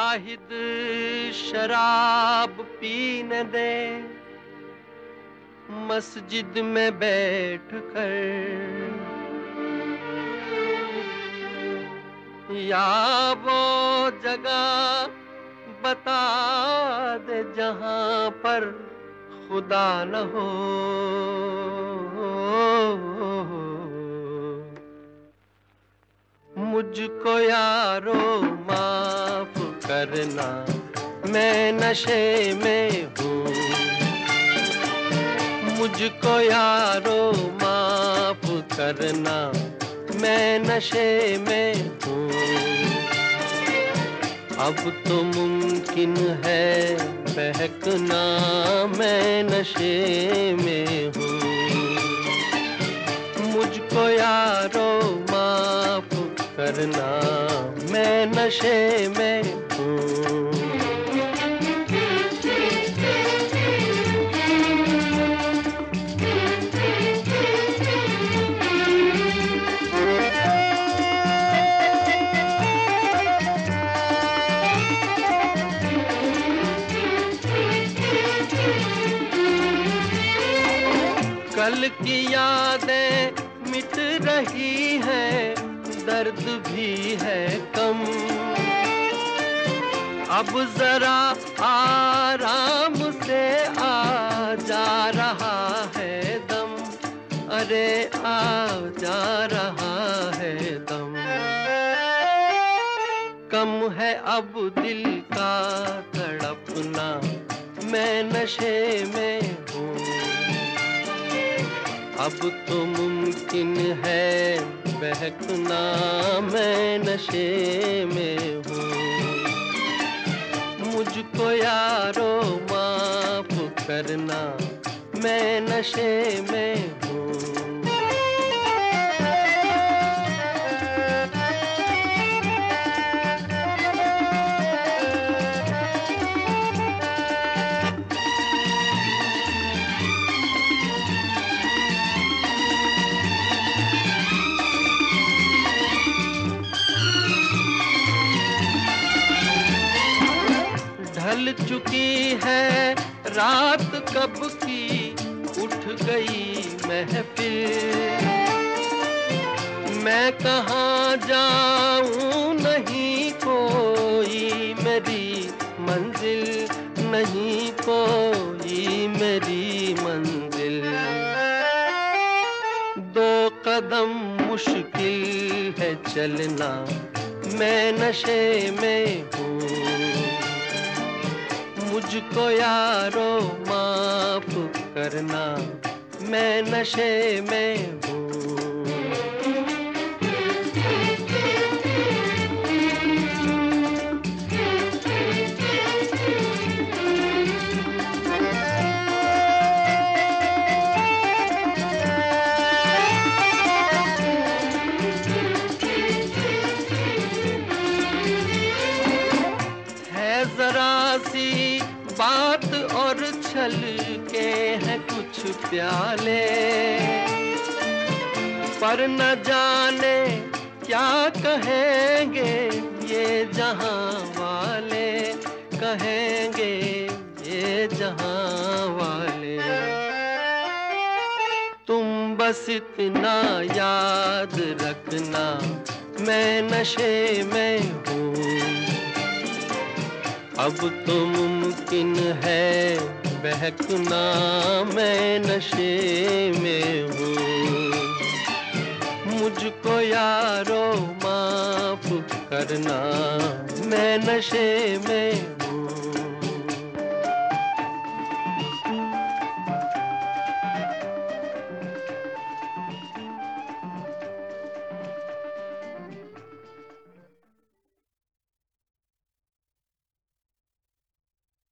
जाहिद शराब पीने दे मस्जिद में बैठ कर, या वो जगह बता दे जहां पर खुदा न हो। मुझको यारो माफ करना, मैं नशे में हूँ। मुझको यारो माफ करना, मैं नशे में हूँ। अब तो मुमकिन है बहकना, मैं नशे में हूँ। मुझको यारो माफ करना, मैं नशे में हूँ। कल की यादें मिट रही हैं, दर्द भी है कम। अब जरा आराम से आ जा रहा है दम, अरे आ जा रहा है दम। कम है अब दिल का तड़पना, मैं नशे में हूँ। अब तो मुमकिन है बहकना, मैं नशे में हूँ। मुझको यारो माफ करना, मैं नशे में हूँ। ढल चुकी है रात कब की, उठ गई महफिल। मैं कहाँ जाऊं, नहीं कोई मेरी मंजिल, नहीं कोई मेरी मंजिल। दो कदम मुश्किल है चलना, मैं नशे में हूँ। मुझको यारो माफ करना, मैं नशे में हूँ। है जरा सी बात और छल के हैं कुछ प्याले, पर न जाने क्या कहेंगे ये जहां वाले, कहेंगे ये जहां वाले। तुम बस इतना याद रखना, मैं नशे में हूँ। अब तो मुमकिन है बहकना, मैं नशे में हूँ। मुझको यारो माफ करना, मैं नशे में